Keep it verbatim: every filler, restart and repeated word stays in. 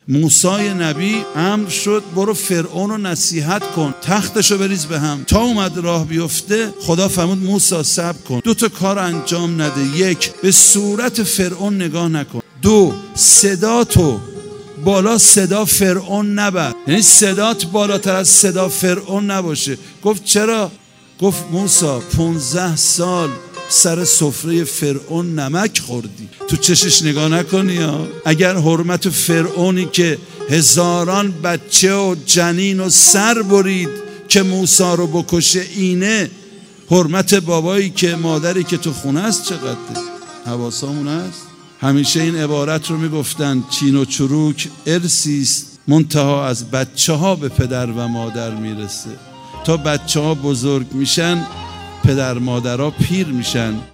موسی نبی امر شد برو فرعون رو نصیحت کن، تختشو بریز به هم. تا اومد راه بیفته خدا فرمود موسی صبر کن، دو تا کار انجام نده. یک، به صورت فرعون نگاه نکن. دو، صداتو بالا صدا فرعون نبر، یعنی صدات بالاتر از صدا فرعون نباشه. گفت چرا؟ گفت موسی پونزده سال سر سفره فرعون نمک خوردی، تو چشش نگاه نکنی ها. اگر حرمت فرعونی که هزاران بچه و جنین و سر برید که موسی رو بکشه اینه، حرمت بابایی که مادری که تو خونه است چقدره؟ حواسامون هست؟ همیشه این عبارت رو میگفتن چین و چروک ارثیست منتها از بچه ها به پدر و مادر میرسه. تا بچه ها بزرگ میشن پدر مادرها پیر میشن.